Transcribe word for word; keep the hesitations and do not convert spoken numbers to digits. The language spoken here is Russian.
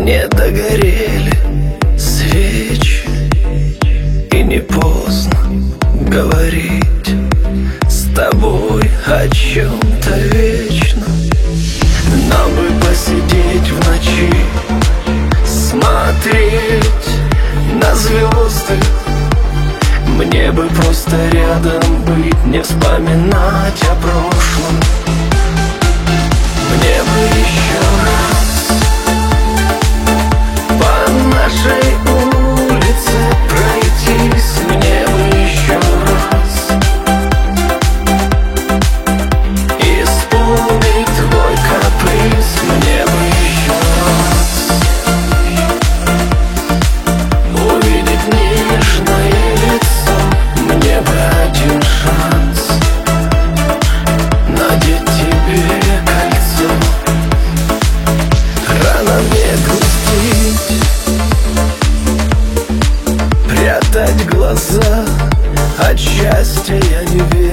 Не догорели свечи, и не поздно говорить с тобой о чем-то вечном. Нам бы посидеть в ночи, смотреть на звезды. Мне бы просто рядом быть, не вспоминать о прошлом. Мне бы еще раз по нашей улице пройтись. Мне бы еще раз исполнить твой каприз. Мне бы еще раз увидеть нежное лицо. Мне бы один шанс надеть тебе кольцо. Рано мне грустить, прятать глаза, от счастья я не верю.